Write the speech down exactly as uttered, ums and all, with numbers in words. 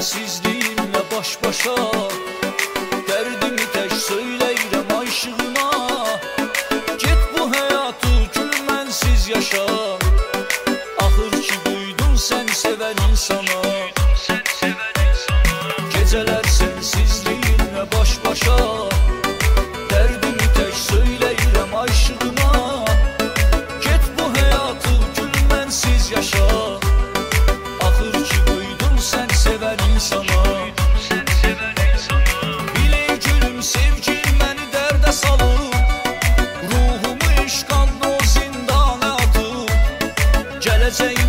sensizliğinle baş başa. Derdimi tek söyleyirəm aşığına. Get bu hayatı gülmensiz yaşa. Ahır ki duydun sen seven insana. Geceler sensizliğinle baş başa. Derdimi tek söyleyirəm aşığına. Get bu hayatı gülmensiz yaşa. Ahır ki duydun sen seven insana. Bile gülüm sevgin məni dərdə salıb. Ruhumu işqanlı o zindana atıb. Gələcək